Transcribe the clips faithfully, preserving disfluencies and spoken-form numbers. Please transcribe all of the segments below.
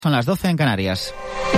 Son las doce en Canarias.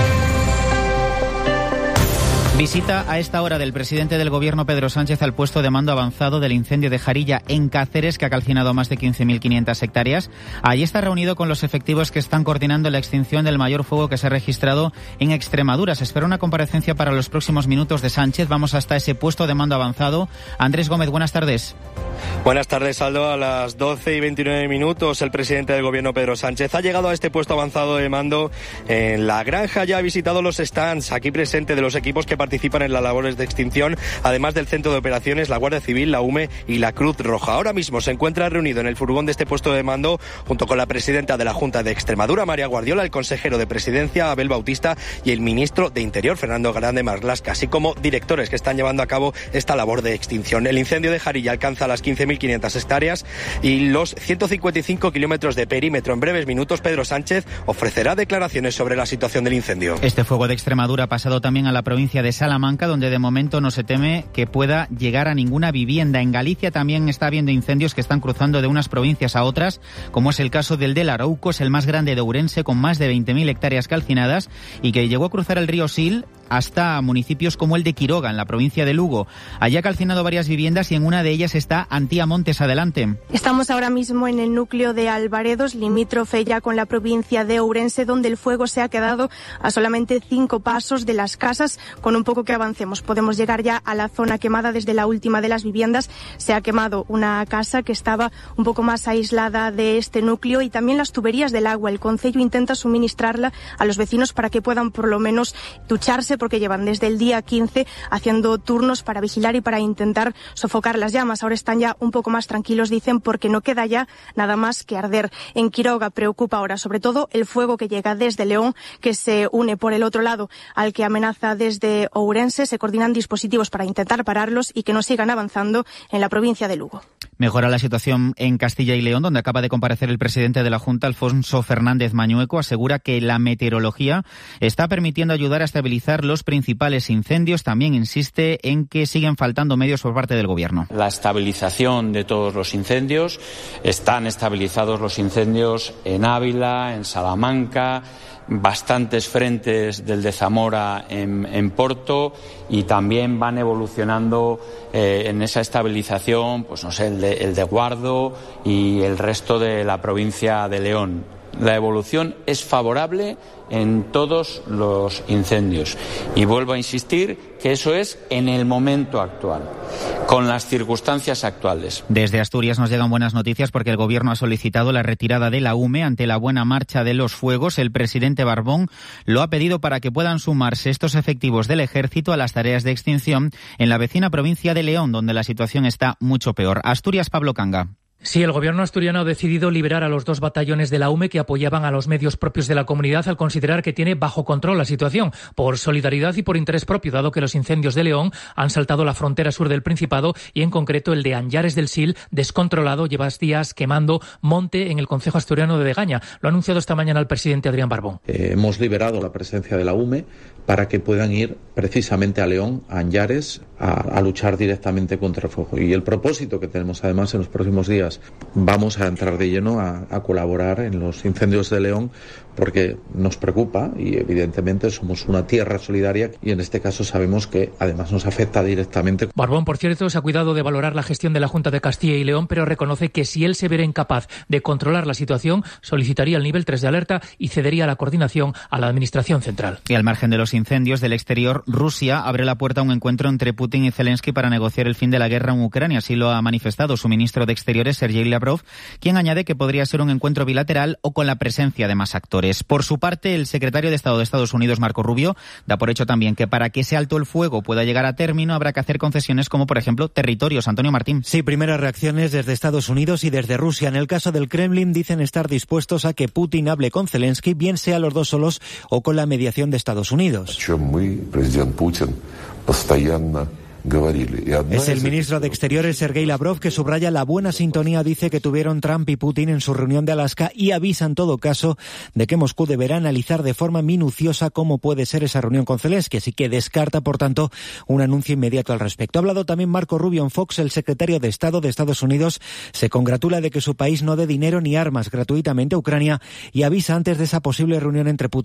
Visita a esta hora del presidente del Gobierno, Pedro Sánchez, al puesto de mando avanzado del incendio de Jarilla en Cáceres, que ha calcinado más de quince mil quinientas hectáreas. Allí está reunido con los efectivos que están coordinando la extinción del mayor fuego que se ha registrado en Extremadura. Se espera una comparecencia para los próximos minutos de Sánchez. Vamos hasta ese puesto de mando avanzado. Andrés Gómez, buenas tardes. Buenas tardes, Aldo. A las doce y veintinueve minutos, el presidente del Gobierno, Pedro Sánchez, ha llegado a este puesto avanzado de mando en la granja. Ya ha visitado los stands aquí presente de los equipos que participan en las labores de extinción, además del Centro de Operaciones, la Guardia Civil, la U M E y la Cruz Roja. Ahora mismo se encuentra reunido en el furgón de este puesto de mando junto con la presidenta de la Junta de Extremadura, María Guardiola, el consejero de Presidencia, Abel Bautista, y el ministro de Interior, Fernando Grande Marlaska, así como directores que están llevando a cabo esta labor de extinción. El incendio de Jarilla alcanza las quince mil quinientas hectáreas y los ciento cincuenta y cinco kilómetros de perímetro. En breves minutos, Pedro Sánchez ofrecerá declaraciones sobre la situación del incendio. Este fuego de Extremadura ha pasado también a la provincia de Salamanca, donde de momento no se teme que pueda llegar a ninguna vivienda. En Galicia también está habiendo incendios que están cruzando de unas provincias a otras, como es el caso del del Arauco, es el más grande de Ourense, con más de veinte mil hectáreas calcinadas y que llegó a cruzar el río Sil hasta municipios como el de Quiroga, en la provincia de Lugo. Allí ha calcinado varias viviendas y en una de ellas está Antía Montes. Adelante. Estamos ahora mismo en el núcleo de Albaredos, limítrofe ya con la provincia de Ourense, donde el fuego se ha quedado a solamente cinco pasos de las casas. Con un poco que avancemos podemos llegar ya a la zona quemada. Desde la última de las viviendas se ha quemado una casa que estaba un poco más aislada de este núcleo, y también las tuberías del agua. El concello intenta suministrarla a los vecinos para que puedan por lo menos ducharse, porque llevan desde el día quince haciendo turnos para vigilar y para intentar sofocar las llamas. Ahora están ya un poco más tranquilos, dicen, porque no queda ya nada más que arder. En Quiroga preocupa ahora sobre todo el fuego que llega desde León, que se une por el otro lado al que amenaza desde Ourense. Se coordinan dispositivos para intentar pararlos y que no sigan avanzando en la provincia de Lugo. Mejora la situación en Castilla y León, donde acaba de comparecer el presidente de la Junta, Alfonso Fernández Mañueco. Asegura que la meteorología está permitiendo ayudar a estabilizar los principales incendios. También insiste en que siguen faltando medios por parte del Gobierno. La estabilización de todos los incendios. Están estabilizados los incendios en Ávila, en Salamanca, bastantes frentes del de Zamora en, en Porto, y también van evolucionando eh, en esa estabilización, pues no sé, el de, el de Guardo y el resto de la provincia de León. La evolución es favorable en todos los incendios. Y vuelvo a insistir que eso es en el momento actual, con las circunstancias actuales. Desde Asturias nos llegan buenas noticias, porque el Gobierno ha solicitado la retirada de la U M E ante la buena marcha de los fuegos. El presidente Barbón lo ha pedido para que puedan sumarse estos efectivos del Ejército a las tareas de extinción en la vecina provincia de León, donde la situación está mucho peor. Asturias, Pablo Canga. Sí, el gobierno asturiano ha decidido liberar a los dos batallones de la U M E que apoyaban a los medios propios de la comunidad, al considerar que tiene bajo control la situación, por solidaridad y por interés propio, dado que los incendios de León han saltado la frontera sur del Principado, y en concreto el de Anllares del Sil, descontrolado, lleva días quemando monte en el concejo asturiano de Degaña. Lo ha anunciado esta mañana el presidente Adrián Barbón. Eh, hemos liberado la presencia de la U M E para que puedan ir precisamente a León, a Anllares, a, a luchar directamente contra el fuego. Y el propósito que tenemos además en los próximos días, vamos a entrar de lleno a, a colaborar en los incendios de León, porque nos preocupa y evidentemente somos una tierra solidaria, y en este caso sabemos que además nos afecta directamente. Barbón, por cierto, se ha cuidado de valorar la gestión de la Junta de Castilla y León, pero reconoce que si él se viera incapaz de controlar la situación, solicitaría el nivel tres de alerta y cedería la coordinación a la Administración Central. Y al margen de los incendios del exterior, Rusia abre la puerta a un encuentro entre Putin y Zelensky para negociar el fin de la guerra en Ucrania. Así lo ha manifestado su ministro de Exteriores, Sergei Lavrov, quien añade que podría ser un encuentro bilateral o con la presencia de más actores. Por su parte, el secretario de Estado de Estados Unidos, Marco Rubio, da por hecho también que para que ese alto el fuego pueda llegar a término habrá que hacer concesiones como, por ejemplo, territorios. Antonio Martín. Sí, primeras reacciones desde Estados Unidos y desde Rusia. En el caso del Kremlin, dicen estar dispuestos a que Putin hable con Zelensky, bien sea los dos solos o con la mediación de Estados Unidos. Es el ministro de Exteriores, Sergei Lavrov, que subraya la buena sintonía, dice, que tuvieron Trump y Putin en su reunión de Alaska y avisa en todo caso de que Moscú deberá analizar de forma minuciosa cómo puede ser esa reunión con Zelensky, así que descarta, por tanto, un anuncio inmediato al respecto. Ha hablado también Marco Rubio en Fox. El secretario de Estado de Estados Unidos se congratula de que su país no dé dinero ni armas gratuitamente a Ucrania y avisa antes de esa posible reunión entre Putin